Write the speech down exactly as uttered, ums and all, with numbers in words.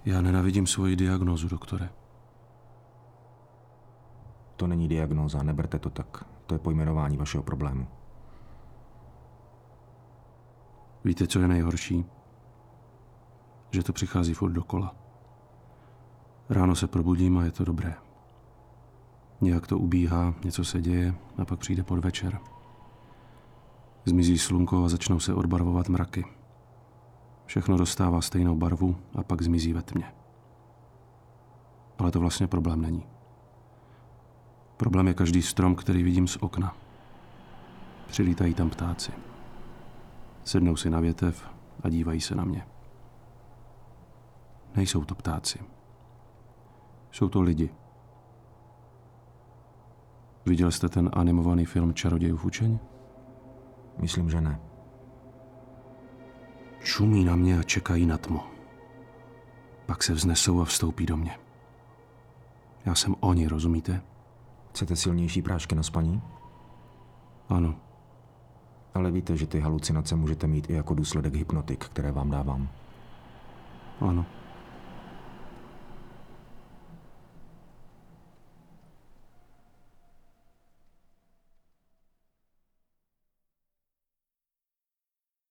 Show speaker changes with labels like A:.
A: Já nenavidím svoji diagnózu, doktore.
B: To není diagnóza, neberte to tak. To je pojmenování vašeho problému.
A: Víte, co je nejhorší? Že to přichází furt dokola. Ráno se probudím a je to dobré. Nějak to ubíhá, něco se děje a pak přijde podvečer. Zmizí slunko a začnou se odbarvovat mraky. Všechno dostává stejnou barvu a pak zmizí ve tmě. Ale to vlastně problém není. Problém je každý strom, který vidím z okna. Přilítají tam ptáci. Sednou si na větev a dívají se na mě. Nejsou to ptáci. Jsou to lidi. Viděl jste ten animovaný film Čarodějův učeň?
B: Myslím, že ne.
A: Čumí na mě a čekají na tmu. Pak se vznesou a vstoupí do mě. Já jsem oni, rozumíte?
B: Chcete silnější prášky na spaní?
A: Ano.
B: Ale víte, že ty halucinace můžete mít i jako důsledek hypnotik, které vám dávám.
A: Ano.